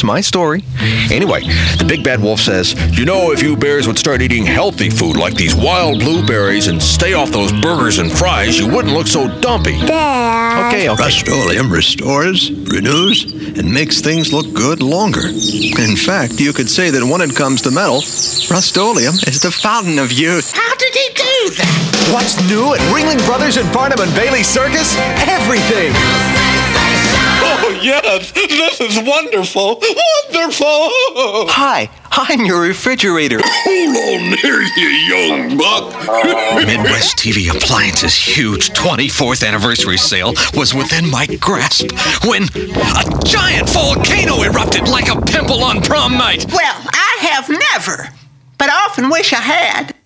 That's my story. Anyway, the Big Bad Wolf says, if you bears would start eating healthy food like these wild blueberries and stay off those burgers and fries, you wouldn't look so dumpy. Dad. Okay. Rust-Oleum restores, renews, and makes things look good longer. In fact, you could say that when it comes to metal, Rust-Oleum is the fountain of youth. How did he do that? What's new at Ringling Brothers and Barnum and Bailey Circus? Everything! Oh, yes! This is wonderful! Wonderful! Hi, I'm your refrigerator. Hold on there, you young buck! Midwest TV Appliances' huge 24th anniversary sale was within my grasp when a giant volcano erupted like a pimple on prom night. Well, I have never, but I often wish I had.